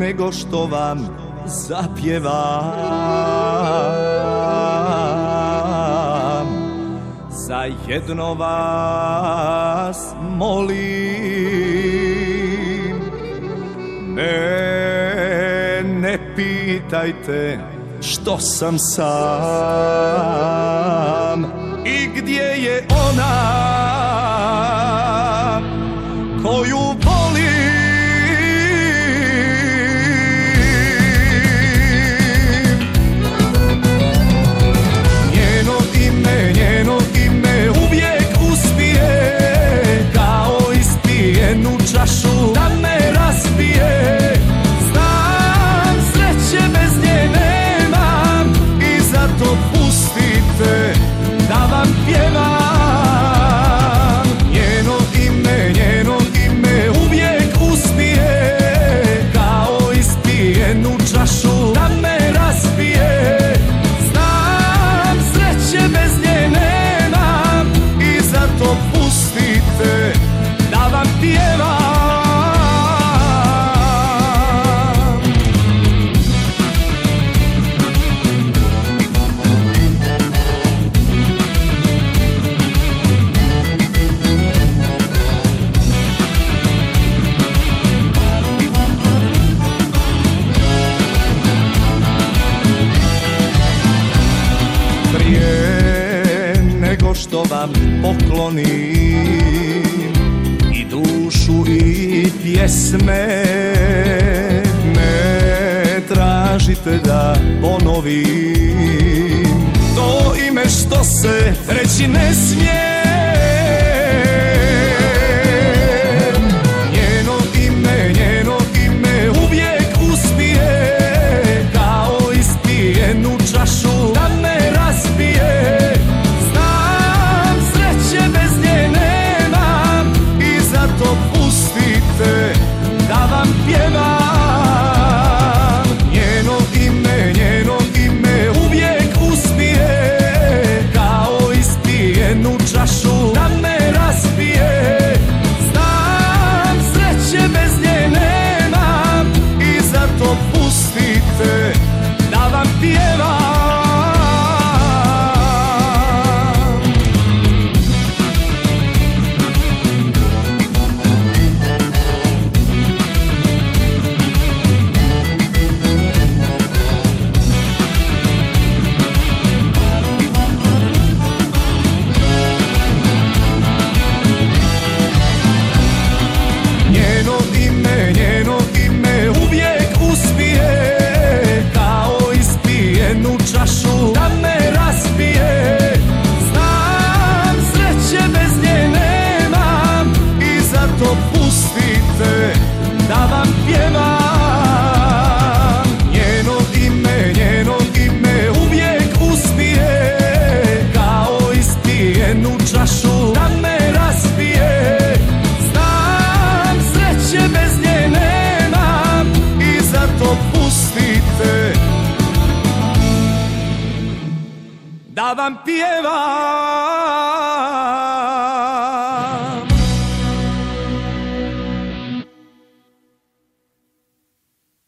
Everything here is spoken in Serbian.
nego što vam zapjevam. Za jedno vas molim, ne pitajte što sam sam i gdje je ona koju volim. Njeno ime uvijek uspije, kao ispijenu čašu da me raspije. Znam, sreće bez nje nemam i zato pustite da vam pjevam. Njeno ime uvijek uspije, kao ispijenu čašu da me raspije. Znam, sreće bez nje nemam i zato pustite da vam pjevam. Što vam poklonim i dušu i pjesme, ne tražite da ponovim to ime što se reći ne smije. Njeno ime uvijek uspije, kao ispijenu čašu da me raspije. To pustite da vam pjevam. Njeno ime uvijek uspije, kao ispijenu čašu da me raspije. Znam, sreće bez nje nemam i zato pustite da vam pjevam. Njeno ime uvijek uspije, kao ispijenu čašu da me raspije. Znam, sreće bez nje nemam i zato pustite da vam pjevam. Njeno ime uvijek uspije, kao ispijenu čašu da me raspije. Bez nje nemam i zato pustite da vam pjevam.